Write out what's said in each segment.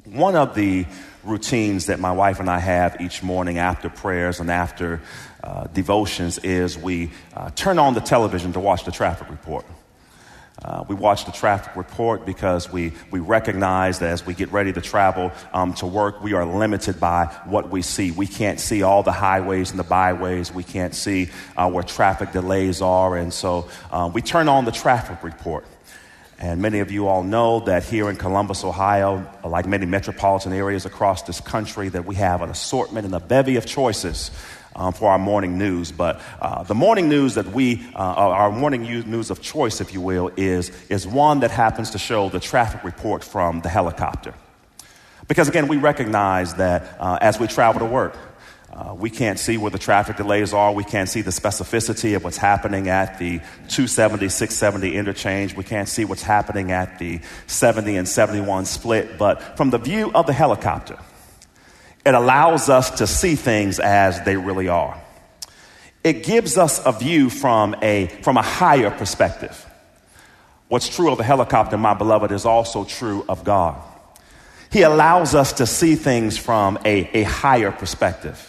One of the routines that my wife and I have each morning after prayers and after devotions is we turn on the television to watch the traffic report. We watch the traffic report because we recognize that as we get ready to travel to work, we are limited by what we see. We can't see all the highways and the byways. We can't see where traffic delays are. And so we turn on the traffic report. And many of you all know that here in Columbus, Ohio, like many metropolitan areas across this country, that we have an assortment and a bevy of choices for our morning news. But the morning news that our morning news of choice, if you will, is one that happens to show the traffic report from the helicopter. Because again, we recognize that as we travel to work, we can't see where the traffic delays are. We can't see the specificity of what's happening at the 270, 670 interchange. We can't see what's happening at the 70 and 71 split. But from the view of the helicopter, it allows us to see things as they really are. It gives us a view from a higher perspective. What's true of the helicopter, my beloved, is also true of God. He allows us to see things from a higher perspective.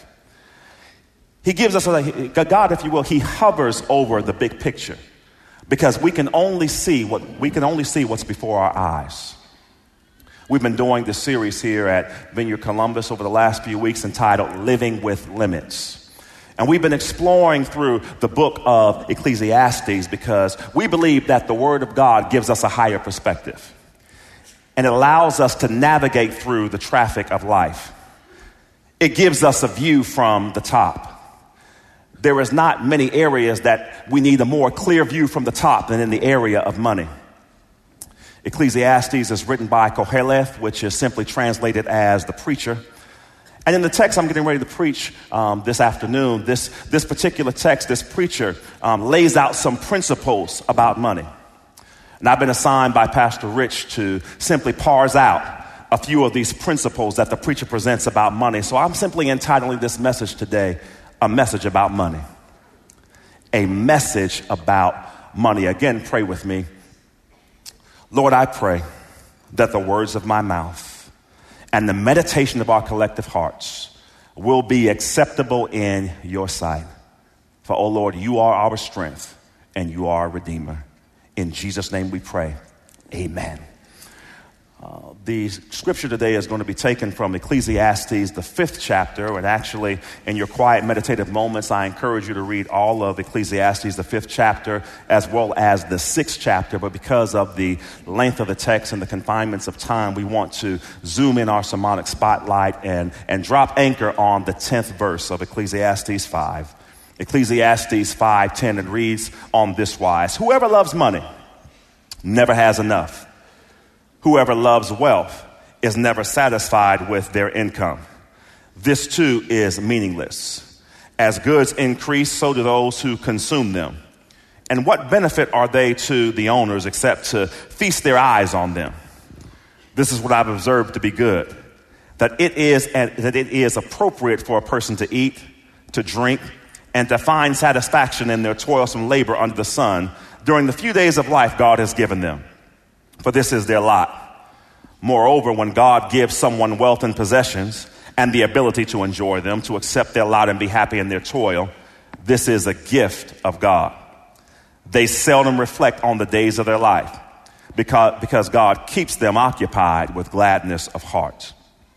He gives us, God, if you will, he hovers over the big picture because we can only see what's before our eyes. We've been doing this series here at Vineyard Columbus over the last few weeks entitled Living with Limits. And we've been exploring through the book of Ecclesiastes because we believe that the Word of God gives us a higher perspective. And it allows us to navigate through the traffic of life. It gives us a view from the top. There is not many areas that we need a more clear view from the top than in the area of money. Ecclesiastes is written by Koheleth, which is simply translated as the preacher. And in the text I'm getting ready to preach this afternoon, this particular text, this preacher lays out some principles about money. And I've been assigned by Pastor Rich to simply parse out a few of these principles that the preacher presents about money. So I'm simply entitling this message today, A Message About Money. A message about money. Again, pray with me. Lord, I pray that the words of my mouth and the meditation of our collective hearts will be acceptable in your sight. For, oh Lord, you are our strength and you are our Redeemer. In Jesus' name we pray. Amen. The scripture today is going to be taken from Ecclesiastes, the 5th chapter. And actually, in your quiet meditative moments, I encourage you to read all of Ecclesiastes, the 5th chapter, as well as the 6th chapter. But because of the length of the text and the confinements of time, we want to zoom in our sermonic spotlight and drop anchor on the 10th verse of Ecclesiastes 5. Ecclesiastes 5:10, it reads on this wise: whoever loves money never has enough. Whoever loves wealth is never satisfied with their income. This too is meaningless. As goods increase, so do those who consume them. And what benefit are they to the owners except to feast their eyes on them? This is what I've observed to be good, that it is appropriate for a person to eat, to drink, and to find satisfaction in their toilsome labor under the sun during the few days of life God has given them. For this is their lot. Moreover, when God gives someone wealth and possessions and the ability to enjoy them, to accept their lot and be happy in their toil, this is a gift of God. They seldom reflect on the days of their life because God keeps them occupied with gladness of heart.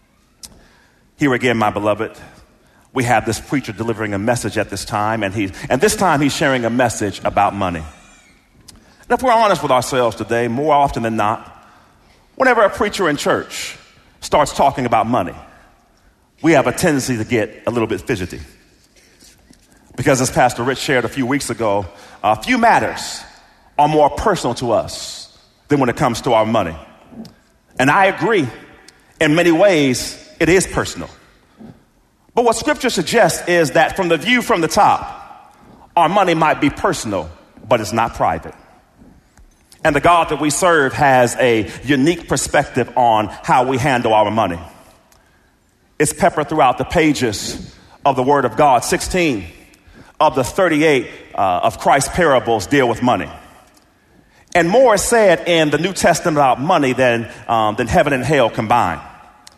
Here again, my beloved, we have this preacher delivering a message at this time, and this time he's sharing a message about money. And if we're honest with ourselves today, more often than not, whenever a preacher in church starts talking about money, we have a tendency to get a little bit fidgety. Because as Pastor Rich shared a few weeks ago, a few matters are more personal to us than when it comes to our money. And I agree, in many ways, it is personal. But what Scripture suggests is that from the view from the top, our money might be personal, but it's not private. And the God that we serve has a unique perspective on how we handle our money. It's peppered throughout the pages of the Word of God. 16 of the 38 of Christ's parables deal with money. And more is said in the New Testament about money than heaven and hell combined.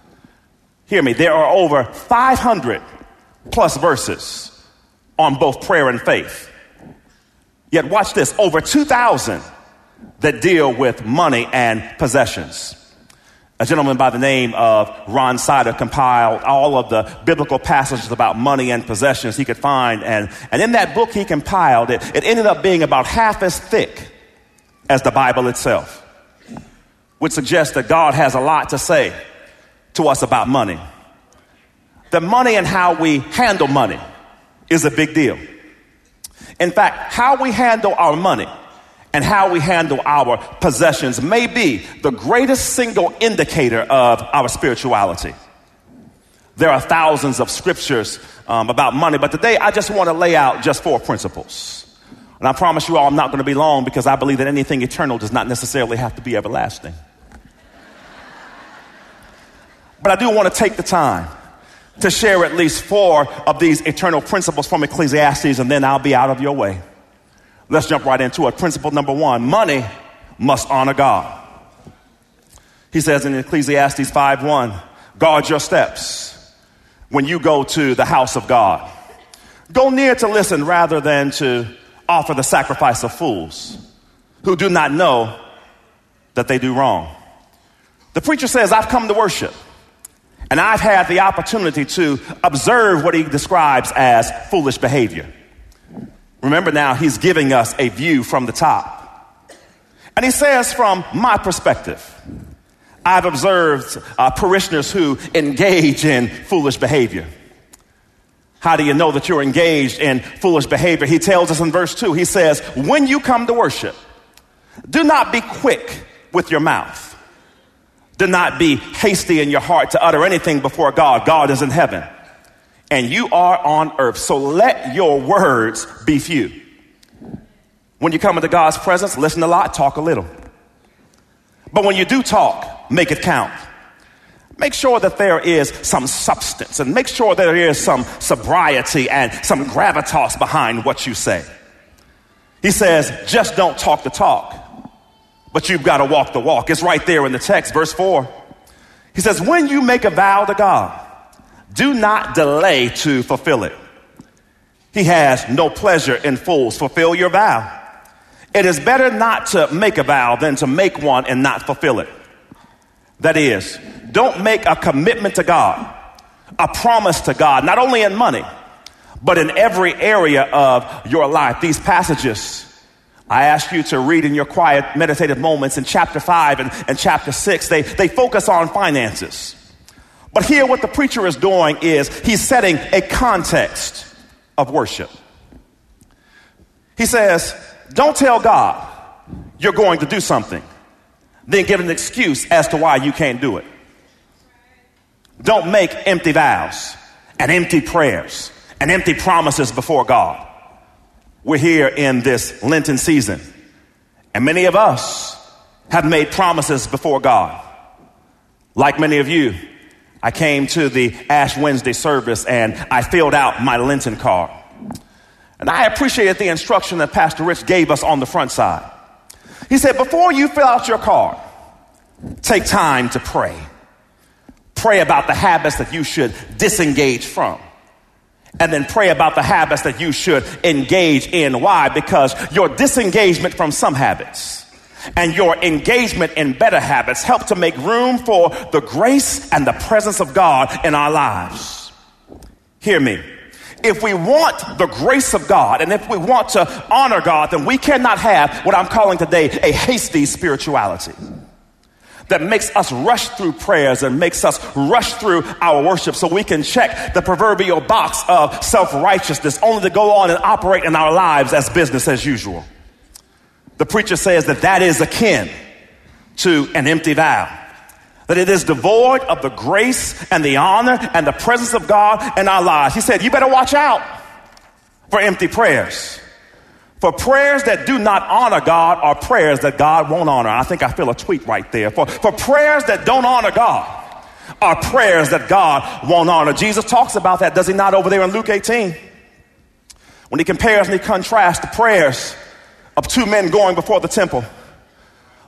Hear me, there are over 500 plus verses on both prayer and faith. Yet watch this, over 2,000 that deal with money and possessions. A gentleman by the name of Ron Sider compiled all of the biblical passages about money and possessions he could find. And in that book he compiled, it ended up being about half as thick as the Bible itself, which suggests that God has a lot to say to us about money. The money and how we handle money is a big deal. In fact, how we handle our money and how we handle our possessions may be the greatest single indicator of our spirituality. There are thousands of scriptures about money, but today I just want to lay out just 4 principles. And I promise you all I'm not going to be long because I believe that anything eternal does not necessarily have to be everlasting. But I do want to take the time to share at least 4 of these eternal principles from Ecclesiastes, and then I'll be out of your way. Let's jump right into it. Principle number 1, money must honor God. He says in Ecclesiastes 5:1, guard your steps when you go to the house of God. Go near to listen rather than to offer the sacrifice of fools who do not know that they do wrong. The preacher says, I've come to worship, and I've had the opportunity to observe what he describes as foolish behavior. Remember now, he's giving us a view from the top. And he says, from my perspective, I've observed parishioners who engage in foolish behavior. How do you know that you're engaged in foolish behavior? He tells us in verse 2, he says, when you come to worship, do not be quick with your mouth. Do not be hasty in your heart to utter anything before God. God is in heaven, and you are on earth. So let your words be few. When you come into God's presence, listen a lot, talk a little. But when you do talk, make it count. Make sure that there is some substance, and make sure that there is some sobriety and some gravitas behind what you say. He says, just don't talk the talk, but you've got to walk the walk. It's right there in the text, verse 4. He says, when you make a vow to God, do not delay to fulfill it. He has no pleasure in fools. Fulfill your vow. It is better not to make a vow than to make one and not fulfill it. That is, don't make a commitment to God, a promise to God, not only in money, but in every area of your life. These passages, I ask you to read in your quiet, meditative moments in chapter 5 and chapter 6. They focus on finances. But here what the preacher is doing is he's setting a context of worship. He says, don't tell God you're going to do something, then give an excuse as to why you can't do it. Don't make empty vows and empty prayers and empty promises before God. We're here in this Lenten season, and many of us have made promises before God. Like many of you, I came to the Ash Wednesday service and I filled out my Lenten card. And I appreciated the instruction that Pastor Rich gave us on the front side. He said, before you fill out your card, take time to pray. Pray about the habits that you should disengage from. And then pray about the habits that you should engage in. Why? Because your disengagement from some habits and your engagement in better habits help to make room for the grace and the presence of God in our lives. Hear me. If we want the grace of God and if we want to honor God, then we cannot have what I'm calling today a hasty spirituality that makes us rush through prayers and makes us rush through our worship so we can check the proverbial box of self-righteousness only to go on and operate in our lives as business as usual. The preacher says that is akin to an empty vow, that it is devoid of the grace and the honor and the presence of God in our lives. He said, you better watch out for empty prayers. For prayers that do not honor God are prayers that God won't honor. I think I feel a tweet right there. For prayers that don't honor God are prayers that God won't honor. Jesus talks about that, does he not, over there in Luke 18? When he compares and he contrasts the prayers of 2 men going before the temple.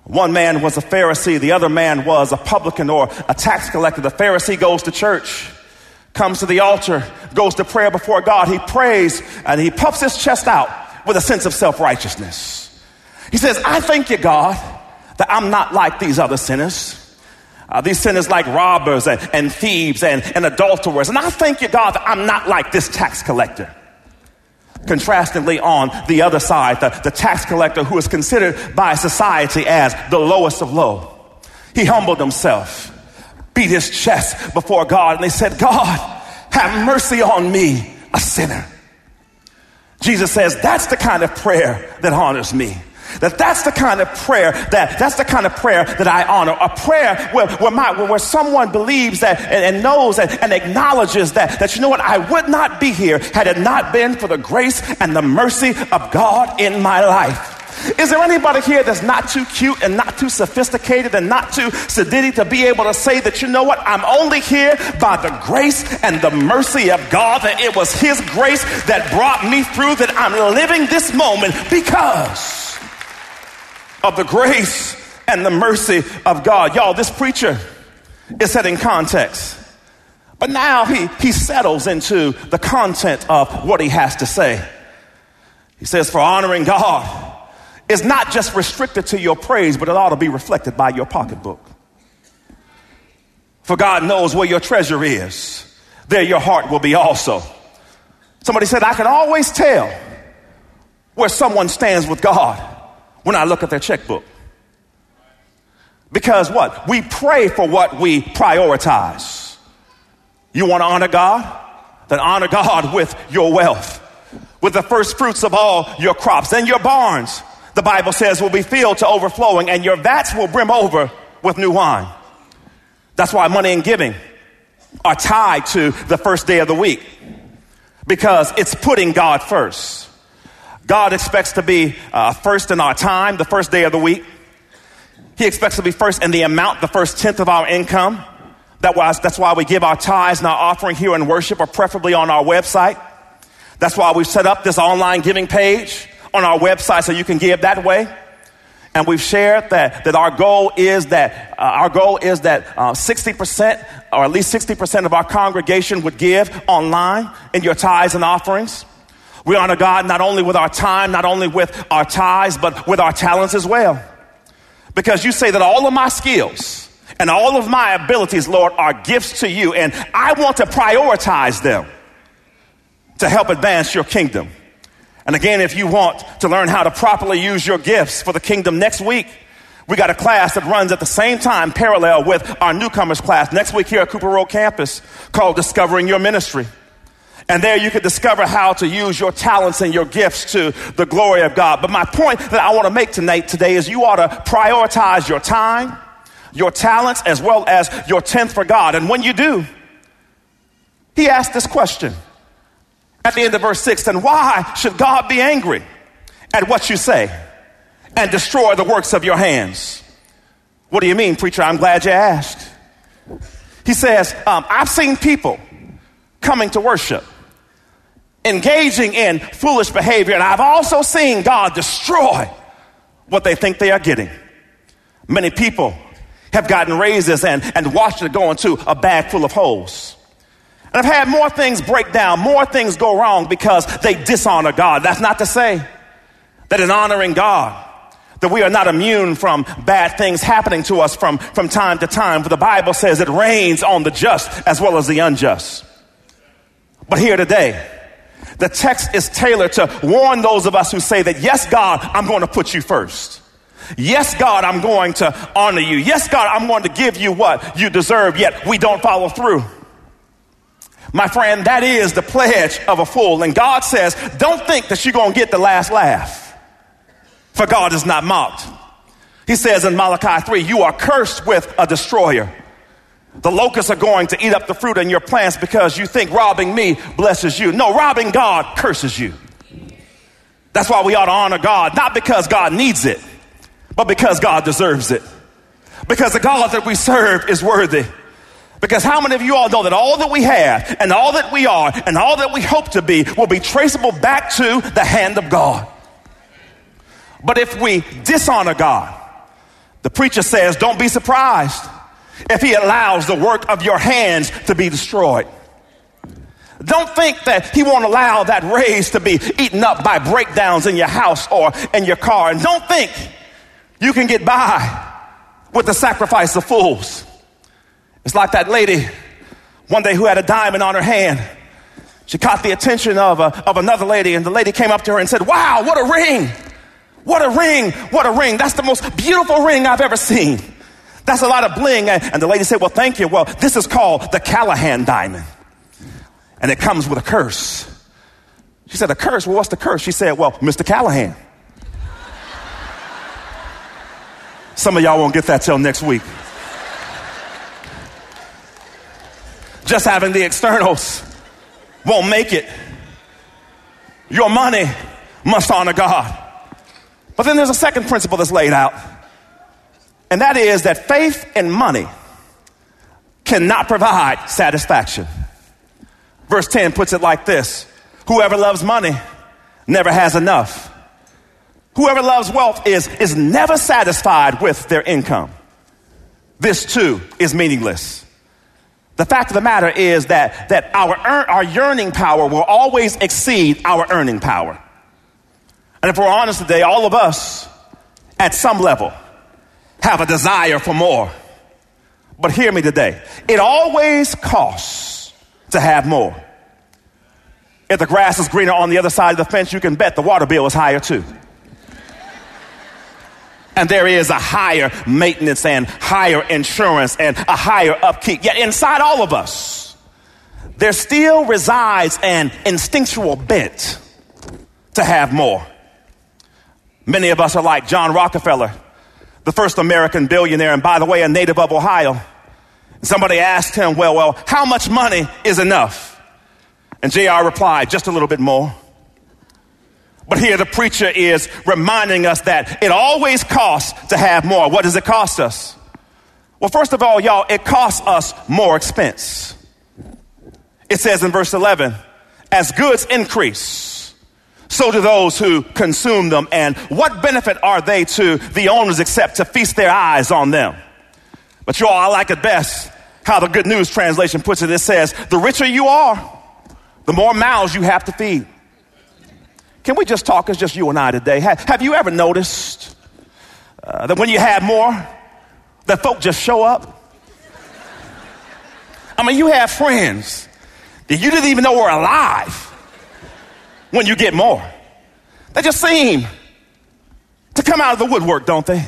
One man was a Pharisee. The other man was a publican or a tax collector. The Pharisee goes to church, comes to the altar, goes to prayer before God. He prays and he puffs his chest out with a sense of self-righteousness. He says, I thank you, God, that I'm not like these other sinners. These sinners like robbers and thieves and adulterers. And I thank you, God, that I'm not like this tax collector. Contrastingly, on the other side, the tax collector who is considered by society as the lowest of low, he humbled himself, beat his chest before God, and they said, God, have mercy on me, a sinner. Jesus says, that's the kind of prayer that honors me. That's the kind of prayer that I honor. A prayer where someone believes that and knows and acknowledges that you know what, I would not be here had it not been for the grace and the mercy of God in my life. Is there anybody here that's not too cute and not too sophisticated and not too sedity to be able to say that, you know what, I'm only here by the grace and the mercy of God, that it was his grace that brought me through, that I'm living this moment because of the grace and the mercy of God. Y'all, this preacher is set in context. But now he settles into the content of what he has to say. He says, for honoring God is not just restricted to your praise, but it ought to be reflected by your pocketbook. For God knows where your treasure is. There your heart will be also. Somebody said, I can always tell where someone stands with God when I look at their checkbook. Because what? We pray for what we prioritize. You want to honor God? Then honor God with your wealth, with the first fruits of all your crops. Then your barns, the Bible says, will be filled to overflowing, and your vats will brim over with new wine. That's why money and giving are tied to the first day of the week, because it's putting God first. God expects to be first in our time, the first day of the week. He expects to be first in the amount, the first tenth of our income. That's why we give our tithes and our offering here in worship, or preferably on our website. That's why we've set up this online giving page on our website so you can give that way. And we've shared that our goal is that 60% or at least 60% of our congregation would give online in your tithes and offerings. We honor God not only with our time, not only with our tithes, but with our talents as well. Because you say that all of my skills and all of my abilities, Lord, are gifts to you, and I want to prioritize them to help advance your kingdom. And again, if you want to learn how to properly use your gifts for the kingdom, next week, we got a class that runs at the same time, parallel with our newcomers class next week here at Cooper Road campus, called Discovering Your Ministry. And there you can discover how to use your talents and your gifts to the glory of God. But my point that I want to make today is you ought to prioritize your time, your talents, as well as your tenth for God. And when you do, he asked this question at the end of verse 6, then why should God be angry at what you say and destroy the works of your hands? What do you mean, preacher? I'm glad you asked. He says, I've seen people coming to worship, engaging in foolish behavior, and I've also seen God destroy what they think they are getting. Many people have gotten raises and watched it go into a bag full of holes. And I've had more things break down, more things go wrong because they dishonor God. That's not to say that in honoring God, that we are not immune from bad things happening to us from time to time. For the Bible says it rains on the just as well as the unjust. But here today, the text is tailored to warn those of us who say that, yes, God, I'm going to put you first. Yes, God, I'm going to honor you. Yes, God, I'm going to give you what you deserve, yet we don't follow through. My friend, that is the pledge of a fool. And God says, don't think that you're going to get the last laugh, for God is not mocked. He says in Malachi 3, you are cursed with a destroyer. The locusts are going to eat up the fruit in your plants because you think robbing me blesses you. No, robbing God curses you. That's why we ought to honor God, not because God needs it, but because God deserves it. Because the God that we serve is worthy. Because how many of you all know that all that we have and all that we are and all that we hope to be will be traceable back to the hand of God? But if we dishonor God, The preacher says, don't be surprised if he allows the work of your hands to be destroyed. Don't think that he won't allow that raise to be eaten up by breakdowns in your house or in your car. And don't think you can get by with the sacrifice of fools. It's like that lady one day who had a diamond on her hand. She caught the attention of another lady, and the lady came up to her and said, wow, what a ring. What a ring. What a ring. That's the most beautiful ring I've ever seen. That's a lot of bling. And the lady said, well, thank you. Well, this is called the Callahan diamond. And it comes with a curse. She said, a curse? Well, what's the curse? She said, well, Mr. Callahan. Some of y'all won't get that till next week. Just having the externals won't make it. Your money must honor God. But then there's a second principle that's laid out. And that is that faith and money cannot provide satisfaction. Verse 10 puts it like this. Whoever loves money never has enough. Whoever loves wealth is never satisfied with their income. This too is meaningless. The fact of the matter is that our yearning power will always exceed our earning power. And if we're honest today, all of us at some level have a desire for more. But hear me today. It always costs to have more. If the grass is greener on the other side of the fence, you can bet the water bill is higher too. And there is a higher maintenance and higher insurance and a higher upkeep. Yet inside all of us, there still resides an instinctual bent to have more. Many of us are like John Rockefeller, the first American billionaire, and by the way, a native of Ohio. Somebody asked him, well, how much money is enough? And JR replied, just a little bit more. But here the preacher is reminding us that it always costs to have more. What does it cost us? Well, first of all, y'all, it costs us more expense. It says in verse 11, as goods increase, so do those who consume them. And what benefit are they to the owners except to feast their eyes on them? But y'all, I like it best how the Good News Translation puts it. It says, the richer you are, the more mouths you have to feed. Can we just talk? It's just you and I today. Have you ever noticed that when you have more, that folk just show up? I mean, you have friends that you didn't even know were alive when you get more. They just seem to come out of the woodwork, don't they?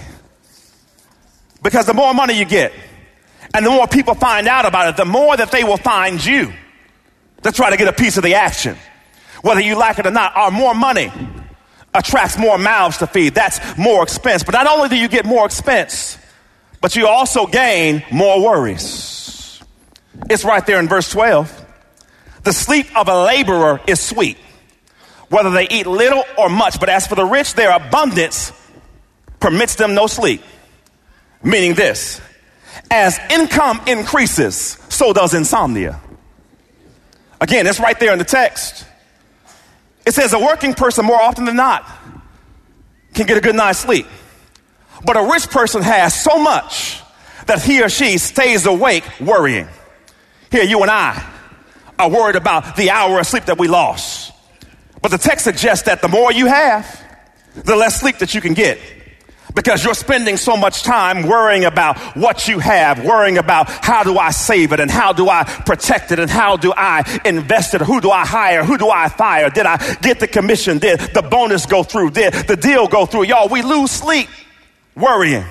Because the more money you get and the more people find out about it, the more that they will find you to try to get a piece of the action. Whether you like it or not, our more money attracts more mouths to feed. That's more expense. But not only do you get more expense, but you also gain more worries. It's right there in verse 12. The sleep of a laborer is sweet, whether they eat little or much. But as for the rich, their abundance permits them no sleep. Meaning this, as income increases, so does insomnia. Again, it's right there in the text. It says a working person more often than not can get a good night's sleep. But a rich person has so much that he or she stays awake worrying. Here, you and I are worried about the hour of sleep that we lost. But the text suggests that the more you have, the less sleep that you can get. Because you're spending so much time worrying about what you have, worrying about how do I save it and how do I protect it and how do I invest it, who do I hire, who do I fire, did I get the commission, did the bonus go through, did the deal go through? Y'all, we lose sleep worrying.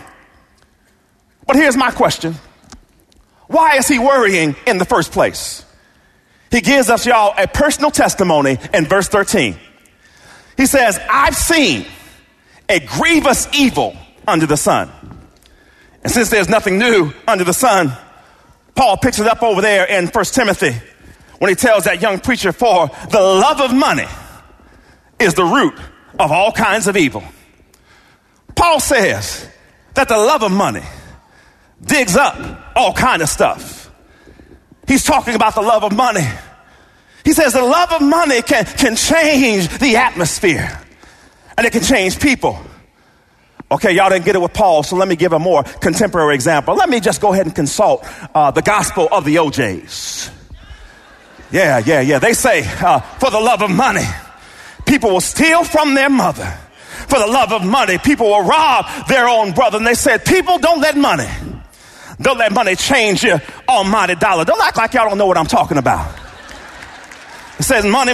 But here's my question. Why is he worrying in the first place? He gives us, y'all, a personal testimony in verse 13. He says, I've seen a grievous evil under the sun. And since there's nothing new under the sun, Paul picks it up over there in 1 Timothy when he tells that young preacher, for the love of money is the root of all kinds of evil. Paul says that the love of money digs up all kind of stuff. He's talking about the love of money. He says the love of money can change the atmosphere. And it can change people. Okay, y'all didn't get it with Paul, so let me give a more contemporary example. Let me just go ahead and consult the gospel of the OJs. Yeah. They say, for the love of money, people will steal from their mother. For the love of money, people will rob their own brother. And they said, people, don't let money change your almighty dollar. Don't act like y'all don't know what I'm talking about. It says money.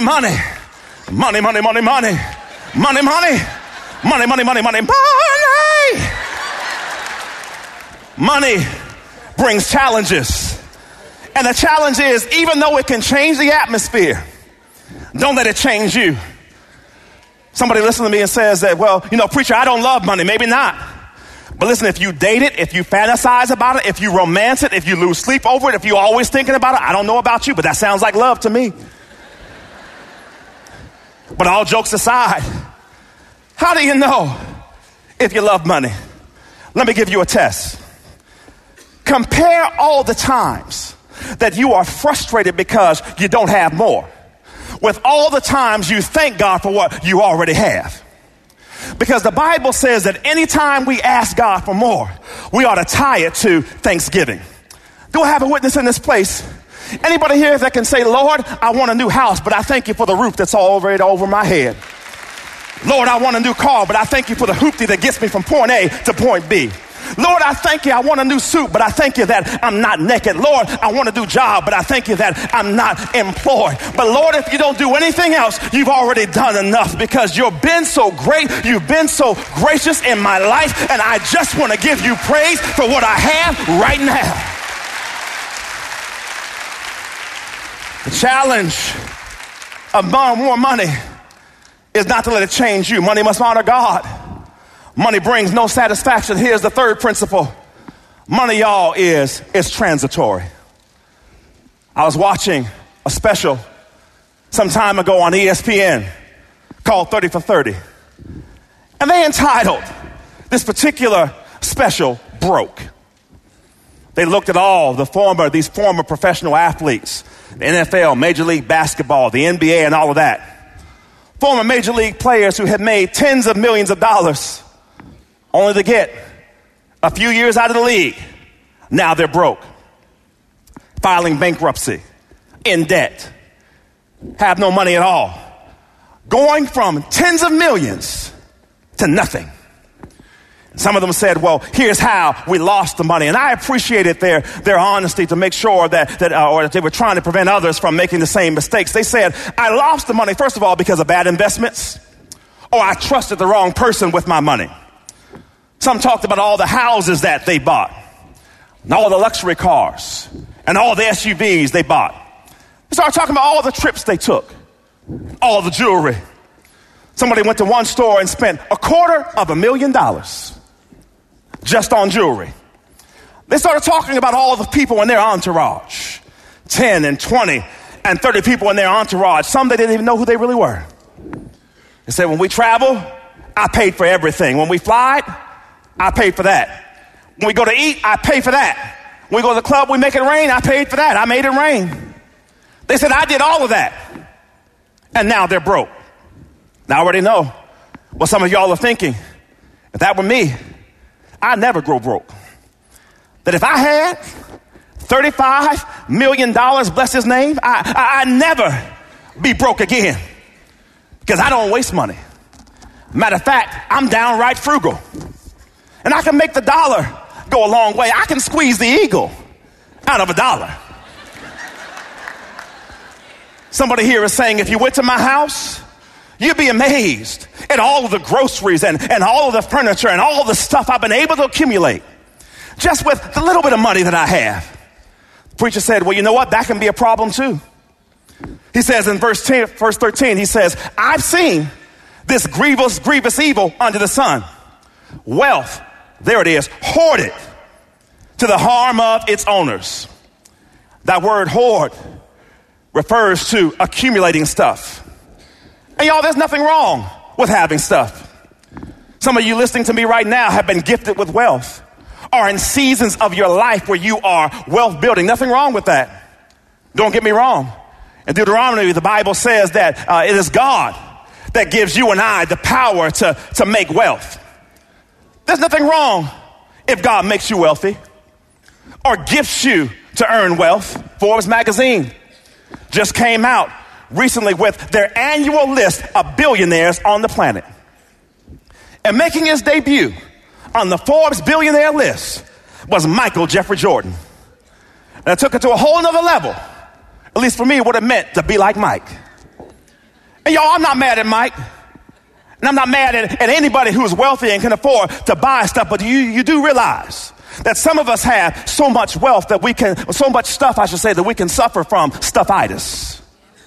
Money brings challenges. And the challenge is, even though it can change the atmosphere, don't let it change you. Somebody listens to me and says that, well, preacher, I don't love money. Maybe not. But listen, if you date it, if you fantasize about it, if you romance it, if you lose sleep over it, if you're always thinking about it, I don't know about you, but that sounds like love to me. But all jokes aside, how do you know if you love money? Let me give you a test. Compare all the times that you are frustrated because you don't have more with all the times you thank God for what you already have. Because the Bible says that anytime we ask God for more, we ought to tie it to thanksgiving. Do I have a witness in this place? Anybody here that can say, Lord, I want a new house, but I thank you for the roof that's already over my head. Lord, I want a new car, but I thank you for the hoopty that gets me from point A to point B. Lord, I thank you, I want a new suit, but I thank you that I'm not naked. Lord, I want a new job, but I thank you that I'm not employed. But Lord, if you don't do anything else, you've already done enough because you've been so great, you've been so gracious in my life, and I just want to give you praise for what I have right now. The challenge of more money is not to let it change you. Money must honor God. Money brings no satisfaction. Here's the third principle. Money, y'all, is transitory. I was watching a special some time ago on ESPN called 30 for 30. And they entitled this particular special Broke. They looked at all these former professional athletes, the NFL, Major League Basketball, the NBA, and all of that. Former Major League players who had made tens of millions of dollars only to get a few years out of the league. Now they're broke, filing bankruptcy, in debt, have no money at all, going from tens of millions to nothing. Some of them said, well, here's how we lost the money. And I appreciated their honesty to make sure that they were trying to prevent others from making the same mistakes. They said, I lost the money, first of all, because of bad investments, or I trusted the wrong person with my money. Some talked about all the houses that they bought, and all the luxury cars, and all the SUVs they bought. They started talking about all the trips they took, all the jewelry. Somebody went to one store and spent $250,000 just on jewelry. They started talking about all the people in their entourage, 10 and 20 and 30 people in their entourage. Some they didn't even know who they really were. They said, when we travel, I paid for everything. When we fly, I paid for that. When we go to eat, I pay for that. When we go to the club, we make it rain, I paid for that. I made it rain. They said, I did all of that. And now they're broke. Now I already know what some of y'all are thinking. If that were me, I'd never grow broke. That if I had $35 million, bless his name, I'd never be broke again. Because I don't waste money. Matter of fact, I'm downright frugal. And I can make the dollar go a long way. I can squeeze the eagle out of a dollar. Somebody here is saying, if you went to my house, you'd be amazed at all of the groceries and all of the furniture and all of the stuff I've been able to accumulate just with the little bit of money that I have. The preacher said, well, you know what? That can be a problem too. He says in verse 13, he says, I've seen this grievous evil under the sun. Wealth, there it is, hoarded to the harm of its owners. That word hoard refers to accumulating stuff. And y'all, there's nothing wrong with having stuff. Some of you listening to me right now have been gifted with wealth, or in seasons of your life where you are wealth building. Nothing wrong with that. Don't get me wrong. In Deuteronomy, the Bible says that it is God that gives you and I the power to make wealth. There's nothing wrong if God makes you wealthy or gifts you to earn wealth. Forbes magazine just came out recently with their annual list of billionaires on the planet. And making his debut on the Forbes billionaire list was Michael Jeffrey Jordan. And it took it to a whole nother level, at least for me, what it meant to be like Mike. And y'all, I'm not mad at Mike. And I'm not mad at anybody who's wealthy and can afford to buy stuff, but you do realize that some of us have so much wealth that we can, so much stuff, I should say, that we can suffer from stuffitis,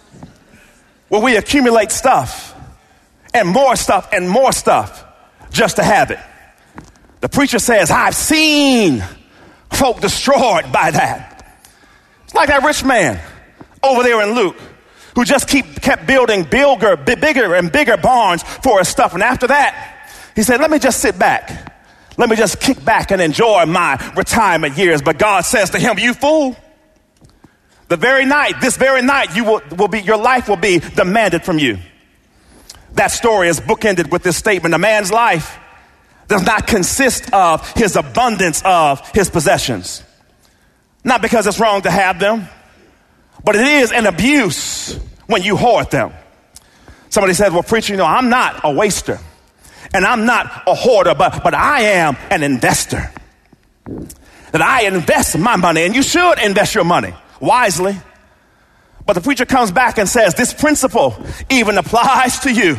where we accumulate stuff and more stuff just to have it. The preacher says, I've seen folk destroyed by that. It's like that rich man over there in Luke who just kept building bigger and bigger barns for his stuff. And after that, he said, let me just sit back. Let me just kick back and enjoy my retirement years. But God says to him, you fool, this very night, your life will be demanded from you. That story is bookended with this statement. A man's life does not consist of his abundance of his possessions. Not because it's wrong to have them, but it is an abuse when you hoard them. Somebody says, well, preacher, I'm not a waster and I'm not a hoarder, but I am an investor. That I invest my money, and you should invest your money wisely. But the preacher comes back and says, this principle even applies to you.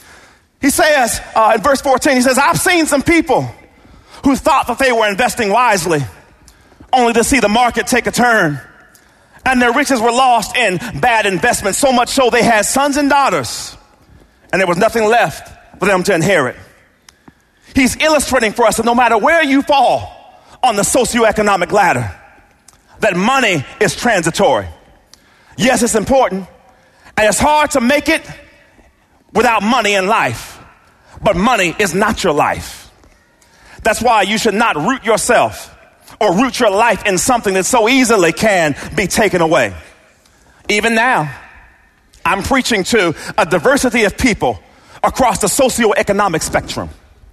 He says, in verse 14, he says, I've seen some people who thought that they were investing wisely, only to see the market take a turn. And their riches were lost in bad investments, so much so they had sons and daughters, and there was nothing left for them to inherit. He's illustrating for us that no matter where you fall on the socioeconomic ladder, that money is transitory. Yes, it's important, and it's hard to make it without money in life, but money is not your life. That's why you should not root yourself or root your life in something that so easily can be taken away. Even now, I'm preaching to a diversity of people across the socioeconomic spectrum.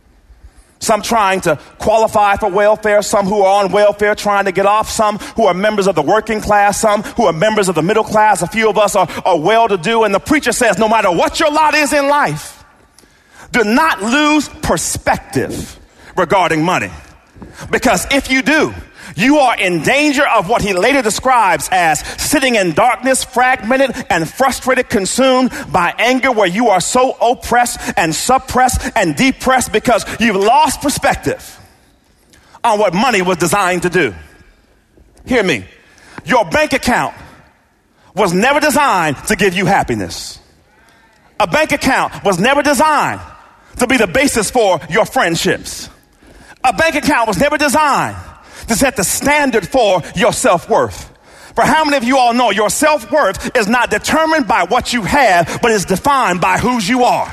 Some trying to qualify for welfare, some who are on welfare trying to get off, some who are members of the working class, some who are members of the middle class. A few of us are well-to-do. And the preacher says, no matter what your lot is in life, do not lose perspective regarding money. Because if you do, you are in danger of what he later describes as sitting in darkness, fragmented and frustrated, consumed by anger, where you are so oppressed and suppressed and depressed because you've lost perspective on what money was designed to do. Hear me. Your bank account was never designed to give you happiness. A bank account was never designed to be the basis for your friendships. A bank account was never designed to set the standard for your self-worth. For how many of you all know your self-worth is not determined by what you have, but is defined by whose you are?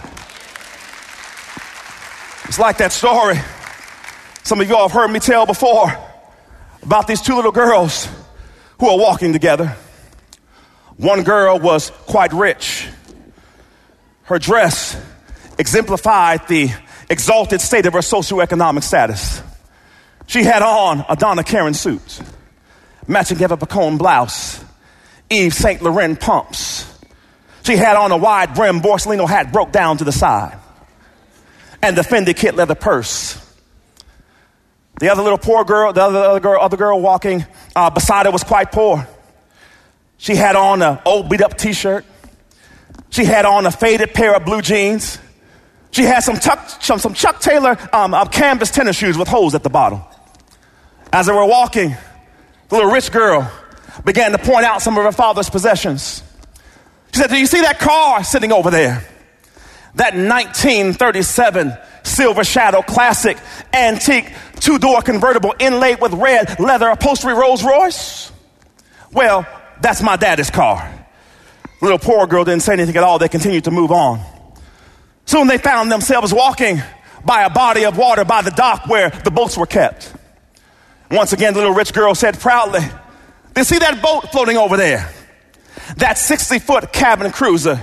It's like that story some of you all have heard me tell before about these two little girls who are walking together. One girl was quite rich. Her dress exemplified the exalted state of her socioeconomic status. She had on a Donna Karan suit, matching Eva Pacone blouse, Yves Saint Laurent pumps. She had on a wide brim Borsalino hat broke down to the side, and the Fendi kit leather purse. The other little poor girl, the other girl walking beside her was quite poor. She had on an old beat up t-shirt. She had on a faded pair of blue jeans. She had some Chuck Taylor canvas tennis shoes with holes at the bottom. As they were walking, the little rich girl began to point out some of her father's possessions. She said, do you see that car sitting over there? That 1937 Silver Shadow classic antique two-door convertible inlaid with red leather upholstery Rolls Royce? Well, that's my daddy's car. The little poor girl didn't say anything at all. They continued to move on. Soon they found themselves walking by a body of water by the dock where the boats were kept. Once again, the little rich girl said proudly, do you see that boat floating over there? That 60-foot cabin cruiser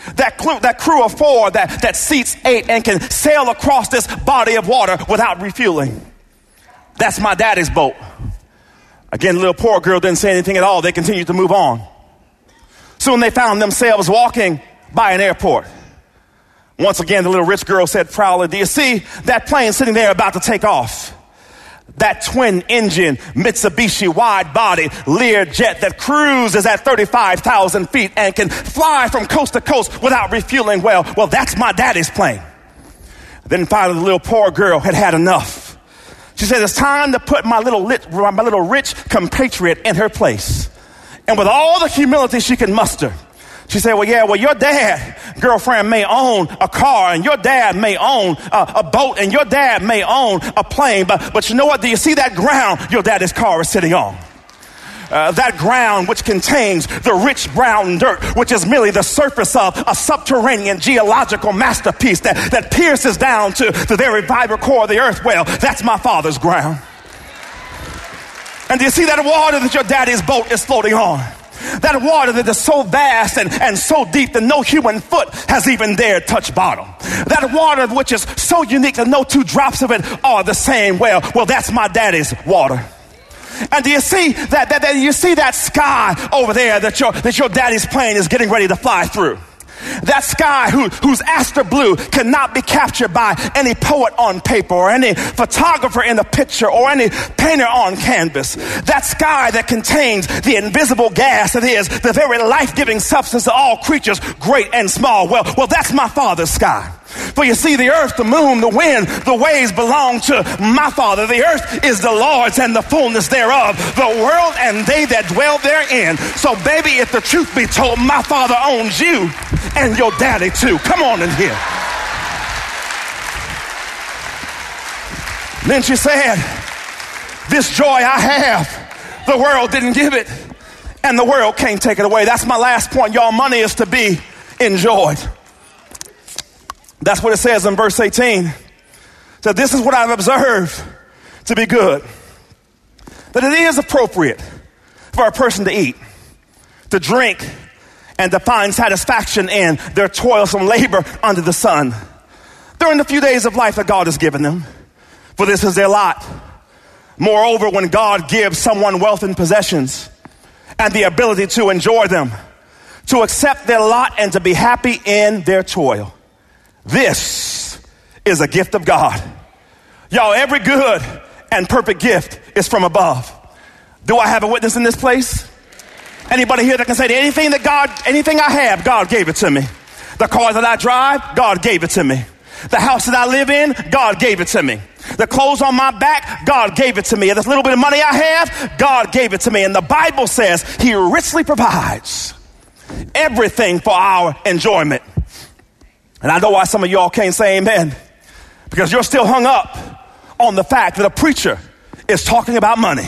That crew of 4 that seats 8 and can sail across this body of water without refueling. That's my daddy's boat. Again, the little poor girl didn't say anything at all. They continued to move on. Soon they found themselves walking by an airport. Once again, the little rich girl said proudly, do you see that plane sitting there about to take off? That twin-engine Mitsubishi wide-body Learjet that cruises at 35,000 feet and can fly from coast to coast without refueling. Well, that's my daddy's plane. Then finally, the little poor girl had had enough. She said, it's time to put my little rich compatriot in her place. And with all the humility she can muster, she said, your dad, girlfriend, may own a car, and your dad may own a boat, and your dad may own a plane. But you know what? Do you see that ground your daddy's car is sitting on? That ground which contains the rich brown dirt, which is merely the surface of a subterranean geological masterpiece that pierces down to the very vibrant core of the earth. Well, that's my father's ground. And do you see that water that your daddy's boat is floating on? That water that is so vast and so deep that no human foot has even dared touch bottom. That water which is so unique that no 2 drops of it are the same. Well, that's my daddy's water. And do you see that sky over there that your daddy's plane is getting ready to fly through? That sky whose aster blue cannot be captured by any poet on paper or any photographer in a picture or any painter on canvas. That sky that contains the invisible gas that is the very life-giving substance of all creatures, great and small. Well, that's my father's sky. For you see, the earth, the moon, the wind, the waves belong to my Father. The earth is the Lord's and the fullness thereof, the world and they that dwell therein. So baby, if the truth be told, my Father owns you and your daddy too. Come on in here. Then she said, this joy I have, the world didn't give it and the world can't take it away. That's my last point, y'all. Money is to be enjoyed. That's what it says in verse 18. So this is what I've observed to be good. That it is appropriate for a person to eat, to drink, and to find satisfaction in their toilsome labor under the sun during the few days of life that God has given them. For this is their lot. Moreover, when God gives someone wealth and possessions and the ability to enjoy them, to accept their lot and to be happy in their toil, this is a gift of God. Y'all, every good and perfect gift is from above. Do I have a witness in this place? Anybody here that can say that anything I have, God gave it to me. The car that I drive, God gave it to me. The house that I live in, God gave it to me. The clothes on my back, God gave it to me. This little bit of money I have, God gave it to me. And the Bible says he richly provides everything for our enjoyment. And I know why some of y'all can't say amen, because you're still hung up on the fact that a preacher is talking about money.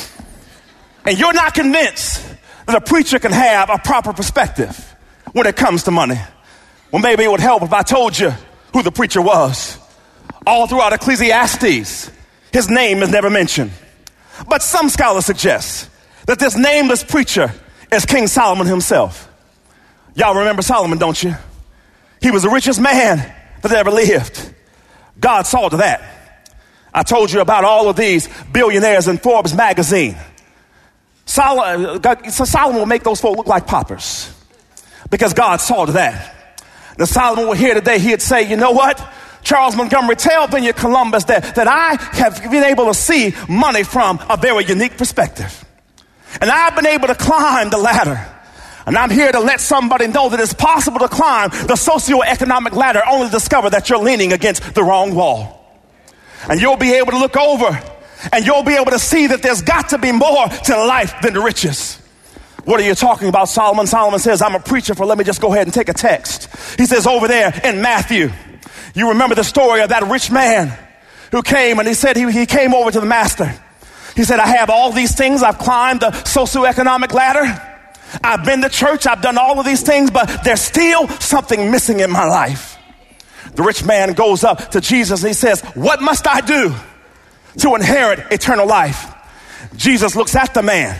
And you're not convinced that a preacher can have a proper perspective when it comes to money. Well, maybe it would help if I told you who the preacher was. All throughout Ecclesiastes, his name is never mentioned. But some scholars suggest that this nameless preacher is King Solomon himself. Y'all remember Solomon, don't you? He was the richest man that ever lived. God saw to that. I told you about all of these billionaires in Forbes magazine. Solomon will make those folk look like paupers because God saw to that. Now Solomon were here today, he'd say, you know what? Charles Montgomery, tell Benny Columbus that I have been able to see money from a very unique perspective. And I've been able to climb the ladder. And I'm here to let somebody know that it's possible to climb the socioeconomic ladder, only to discover that you're leaning against the wrong wall. And you'll be able to look over and you'll be able to see that there's got to be more to life than the riches. What are you talking about, Solomon? Solomon says, I'm a preacher, for let me just go ahead and take a text. He says over there in Matthew, you remember the story of that rich man who came and he said he came over to the master. He said, I have all these things. I've climbed the socioeconomic ladder. I've been to church, I've done all of these things, but there's still something missing in my life. The rich man goes up to Jesus and he says, what must I do to inherit eternal life? Jesus looks at the man,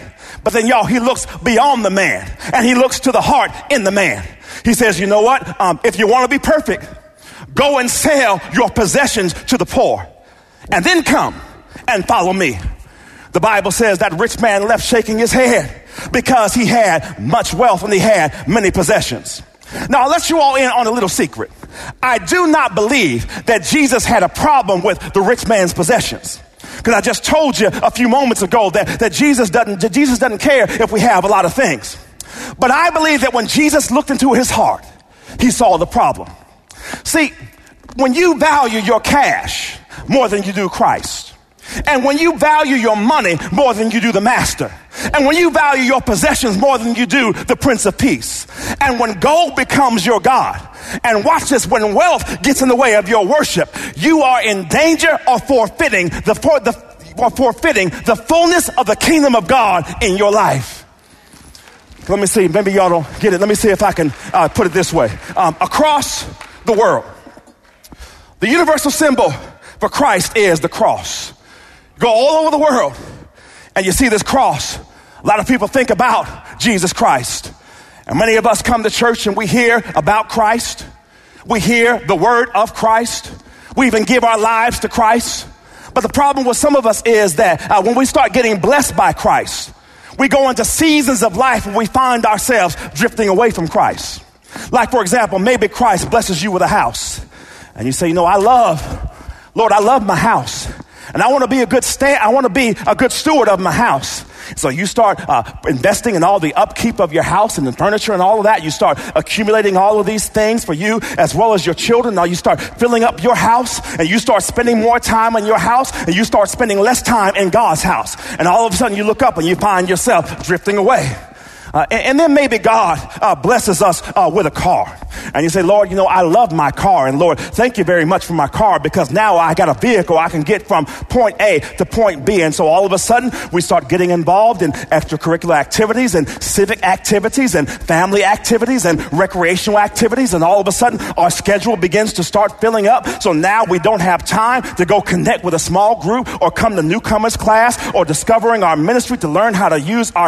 But then y'all, he looks beyond the man and he looks to the heart in the man. He says, you know what? If you want to be perfect, go and sell your possessions to the poor and then come and follow me. The Bible says that rich man left shaking his head because he had much wealth and he had many possessions. Now, I'll let you all in on a little secret. I do not believe that Jesus had a problem with the rich man's possessions. Because I just told you a few moments ago that Jesus doesn't care if we have a lot of things. But I believe that when Jesus looked into his heart, he saw the problem. See, when you value your cash more than you do Christ, and when you value your money more than you do the master, and when you value your possessions more than you do the Prince of Peace, and when gold becomes your God, and watch this, when wealth gets in the way of your worship, you are in danger of forfeiting the fullness of the kingdom of God in your life. Let me see, maybe y'all don't get it. Let me see if I can put it this way. Across the world, the universal symbol for Christ is the cross. Go all over the world and you see this cross. A lot of people think about Jesus Christ. And many of us come to church and we hear about Christ. We hear the word of Christ. We even give our lives to Christ. But the problem with some of us is that when we start getting blessed by Christ, we go into seasons of life where we find ourselves drifting away from Christ. Like, for example, maybe Christ blesses you with a house. And you say, you know, Lord, I love my house. And I want to be a good steward of my house. So you start investing in all the upkeep of your house and the furniture and all of that. You start accumulating all of these things for you as well as your children. Now you start filling up your house and you start spending more time in your house and you start spending less time in God's house. And all of a sudden you look up and you find yourself drifting away. And then maybe God blesses us with a car. And you say, Lord, you know, I love my car. And Lord, thank you very much for my car because now I got a vehicle I can get from point A to point B. And so all of a sudden we start getting involved in extracurricular activities and civic activities and family activities and recreational activities. And all of a sudden our schedule begins to start filling up. So now we don't have time to go connect with a small group or come to newcomers class or discovering our ministry to learn how to use our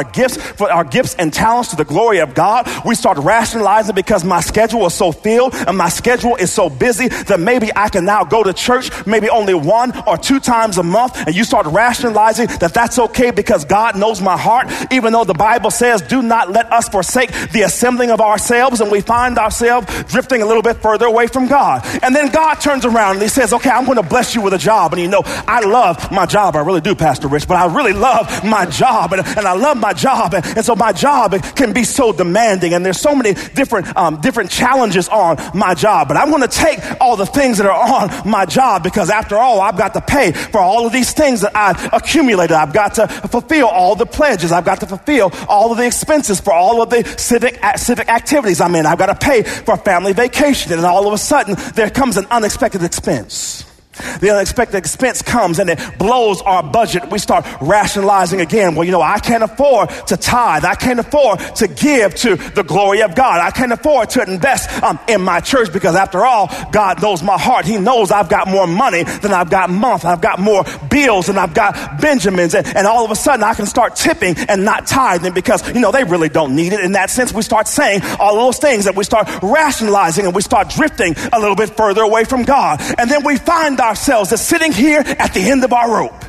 gifts and talents to the glory of God. We start rationalizing because my schedule is so filled and my schedule is so busy that maybe I can now go to church maybe only 1 or 2 times a month. And you start rationalizing that that's okay because God knows my heart, even though the Bible says do not let us forsake the assembling of ourselves. And we find ourselves drifting a little bit further away from God. And then God turns around and he says, okay, I'm going to bless you with a job. And you know, I love my job. I really do, Pastor Rich, but I really love my job and I love my job. And so my job can be so demanding and there's so many different challenges on my job. But I'm going to take all the things that are on my job because after all, I've got to pay for all of these things that I've accumulated. I've got to fulfill all the pledges. I've got to fulfill all of the expenses for all of the civic activities. I mean, I've got to pay for family vacation. And all of a sudden, there comes an unexpected expense. The unexpected expense comes and it blows our budget. We start rationalizing again. Well, you know, I can't afford to tithe. I can't afford to give to the glory of God. I can't afford to invest in my church because after all, God knows my heart. He knows I've got more money than I've got month. I've got more bills than I've got Benjamins. And all of a sudden I can start tipping and not tithing because, you know, they really don't need it. In that sense, we start saying all those things and we start rationalizing and we start drifting a little bit further away from God. And then we find ourselves as sitting here at the end of our rope.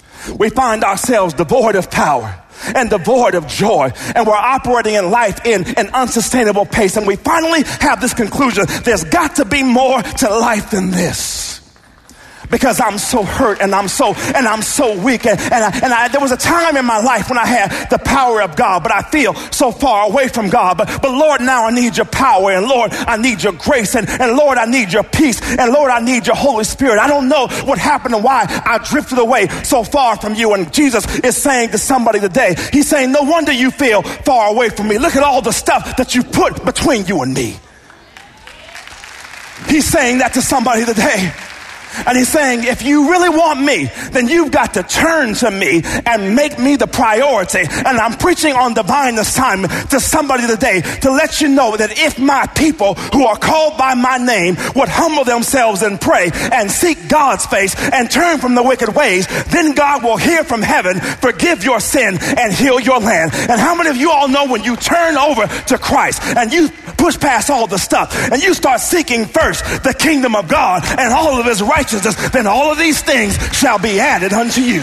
We find ourselves devoid of power and devoid of joy, and we're operating in life in an unsustainable pace. And we finally have this conclusion: there's got to be more to life than this. Because I'm so hurt and I'm so weak. And there was a time in my life when I had the power of God, but I feel so far away from God. But Lord, now I need your power. And Lord, I need your grace. And Lord, I need your peace. And Lord, I need your Holy Spirit. I don't know what happened and why I drifted away so far from you. And Jesus is saying to somebody today, he's saying, no wonder you feel far away from me. Look at all the stuff that you put between you and me. He's saying that to somebody today. And he's saying, if you really want me, then you've got to turn to me and make me the priority. And I'm preaching on divine assignment to somebody today to let you know that if my people who are called by my name would humble themselves and pray and seek God's face and turn from the wicked ways, then God will hear from heaven, forgive your sin, and heal your land. And how many of you all know when you turn over to Christ and you push past all the stuff and you start seeking first the kingdom of God and all of his righteousness, then all of these things shall be added unto you.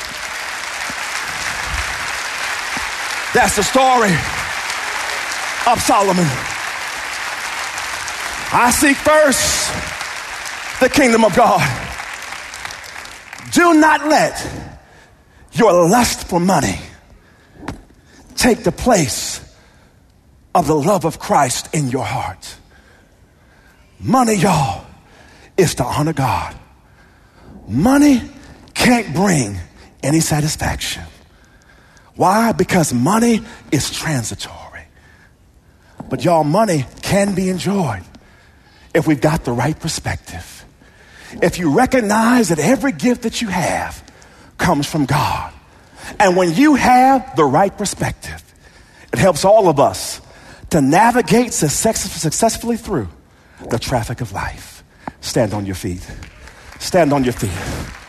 That's the story of Solomon. I seek first the kingdom of God. Do not let your lust for money take the place of the love of Christ in your heart. Money, y'all, is to honor God. Money can't bring any satisfaction. Why? Because money is transitory. But y'all, money can be enjoyed if we've got the right perspective. If you recognize that every gift that you have comes from God. And when you have the right perspective, it helps all of us to navigate successfully through the traffic of life. Stand on your feet. Stand on your feet.